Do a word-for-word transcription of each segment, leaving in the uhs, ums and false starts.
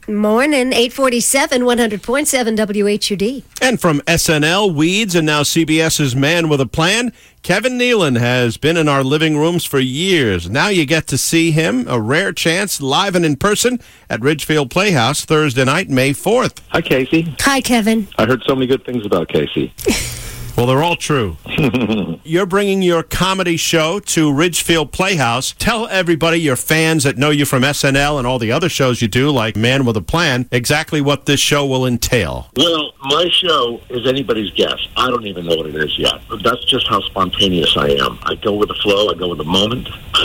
Morning, eight forty-seven, one hundred point seven W H U D. And from S N L, Weeds, and now CBS's Man with a Plan, Kevin Nealon has been in our living rooms for years. Now you get to see him, a rare chance, live and in person at Ridgefield Playhouse Thursday night, May fourth. Hi, Casey. Hi, Kevin. I heard so many good things about Casey. Well, they're all true. You're bringing your comedy show to Ridgefield Playhouse. Tell everybody, your fans that know you from S N L and all the other shows you do, like Man with a Plan, exactly what this show will entail. Well, my show is anybody's guess. I don't even know what it is yet. That's just how spontaneous I am. I go with the flow. I go with the moment.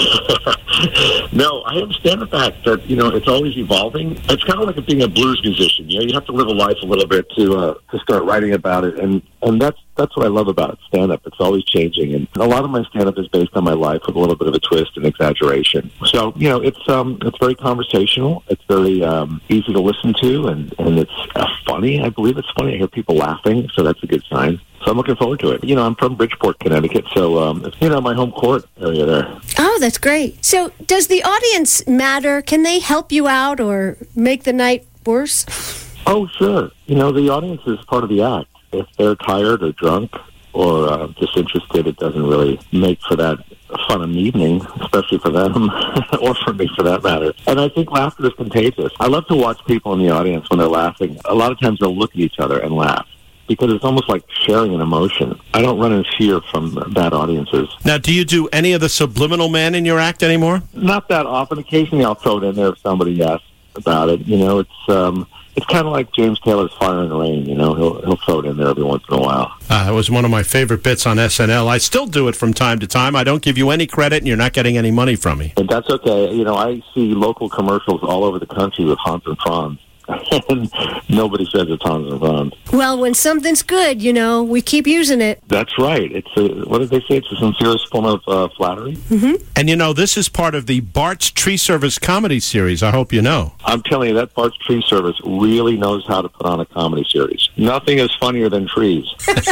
No, I understand the fact that, you know, it's always evolving. It's kind of like being a blues musician. You know, you have to live a life a little bit to uh, to start writing about it, and and that's that's what I love about it, stand-up. It's always changing, and a lot of my stand-up is based on my life with a little bit of a twist and exaggeration. So, you know, it's um, it's very conversational. It's very um, easy to listen to, and, and it's uh, funny. I believe it's funny. I hear people laughing, so that's a good sign. So I'm looking forward to it. You know, I'm from Bridgeport, Connecticut, so, um, it's, you know, my home court area there. Oh, that's great. So does the audience matter? Can they help you out or make the night worse? Oh, sure. You know, the audience is part of the act. If they're tired or drunk or uh, disinterested, it doesn't really make for that fun of an evening, especially for them, or for me for that matter. And I think laughter is contagious. I love to watch people in the audience when they're laughing. A lot of times they'll look at each other and laugh, because it's almost like sharing an emotion. I don't run in fear from bad audiences. Now, do you do any of the subliminal man in your act anymore? Not that often. Occasionally I'll throw it in there if somebody asks about it. You know, it's um, it's kind of like James Taylor's Fire and Rain. You know, he'll he'll throw it in there every once in a while. Uh, it was one of my favorite bits on S N L. I still do it from time to time. I don't give you any credit, and you're not getting any money from me. And that's okay. You know, I see local commercials all over the country with Hans and Franz. And nobody says it's Hans and Franz. Well, when something's good, you know, we keep using it. That's right. It's a, what did they say? It's a sincerest form of uh, flattery. Mm-hmm. And, you know, this is part of the Bart's Tree Service comedy series. I hope you know. I'm telling you, that Bart's Tree Service really knows how to put on a comedy series. Nothing is funnier than trees.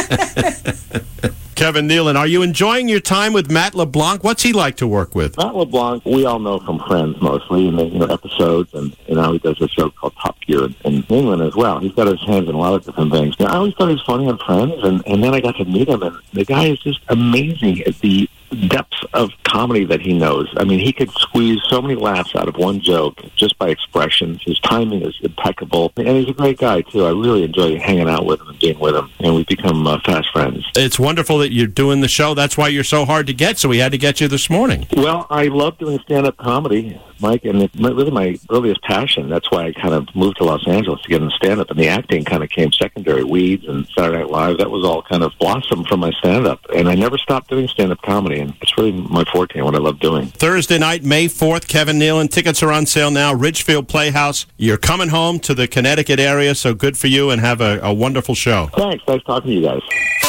Kevin Nealon, are you enjoying your time with Matt LeBlanc? What's he like to work with? Matt LeBlanc, we all know from Friends mostly, and you know, episodes, and you know, he does a show called Top Gear in England as well. He's got his hands in a lot of different things. Now, I always thought he was funny on Friends, and, and then I got to meet him, and the guy is just amazing at the depths of comedy that he knows. I mean, he could squeeze so many laughs out of one joke just by expressions. His timing is impeccable, and he's a great guy, too. I really enjoy hanging out with him and being with him, and we've become uh, fast friends. It's wonderful that you're doing the show. That's why you're so hard to get, so we had to get you this morning. Well, I love doing stand-up comedy, Mike, and it's really my earliest passion. That's why I kind of moved to Los Angeles to get into stand-up, and the acting kind of came secondary. Weeds and Saturday Night Live, that was all kind of blossomed from my stand-up, and I never stopped doing stand-up comedy, and it's really my forte and what I love doing. Thursday night, May fourth, Kevin Nealon. Tickets are on sale now, Ridgefield Playhouse. You're coming home to the Connecticut area, so good for you, and have a, a wonderful show. Thanks. Nice talking to you guys.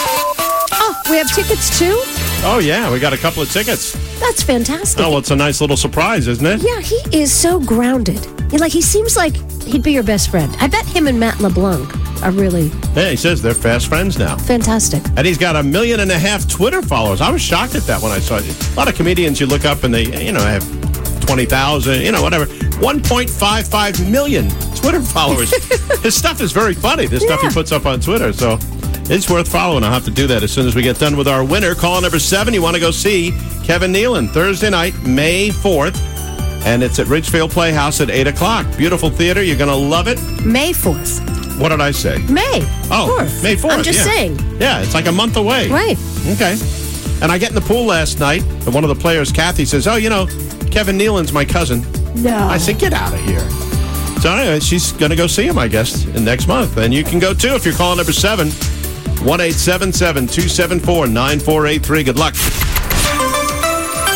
Oh, we have tickets too? Oh, yeah, we got a couple of tickets. That's fantastic. Oh, well, it's a nice little surprise, isn't it? Yeah, he is so grounded. He, like, he seems like he'd be your best friend. I bet him and Matt LeBlanc are really... Yeah, he says they're fast friends now. Fantastic. And he's got a million and a half Twitter followers. I was shocked at that when I saw it. A lot of comedians you look up and they, you know, have twenty thousand, you know, whatever. one point five five million Twitter followers. His stuff is very funny, this Yeah. stuff he puts up on Twitter, so... It's worth following. I'll have to do that as soon as we get done with our winner. Call number seven. You want to go see Kevin Nealon Thursday night, May fourth. And it's at Ridgefield Playhouse at eight o'clock. Beautiful theater. You're going to love it. May fourth. What did I say? May Oh, fourth. May fourth. I'm just yeah. saying. Yeah, it's like a month away. Right. Okay. And I get in the pool last night, and one of the players, Kathy, says, oh, you know, Kevin Nealon's my cousin. No. I said, get out of here. So anyway, she's going to go see him, I guess, next month. And you can go, too, if you're calling number seven. one eight seven seven, two seven four, nine four eight three. Good luck.